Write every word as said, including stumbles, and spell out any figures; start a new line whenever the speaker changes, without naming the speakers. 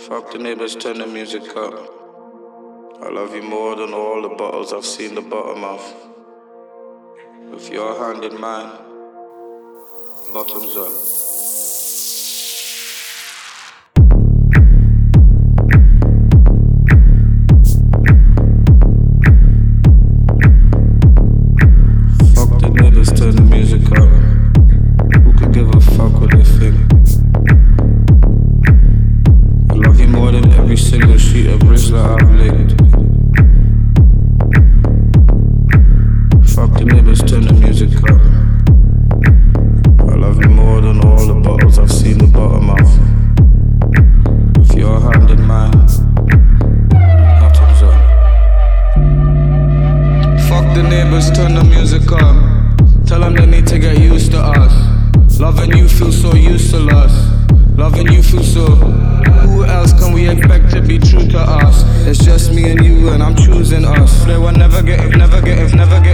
Fuck the neighbors, turn the music up. I love you more than all the bottles I've seen the bottom of. With your hand in mine, bottoms up. Turn the music up. Who could give a fuck what they think? I love you more than every single sheet of bridge that I've licked. Fuck the neighbors, turn the music up. I love you more than all the bottles I've seen the bottom of. With your hand in mine, bottoms up. Fuck the neighbors, turn the music up. Tell them they need to get used to us. Loving you feels so useless. Loving you feels so. Who else can we expect to be true to us? It's just me and you, and I'm choosing us. They will never get it, never get it, never get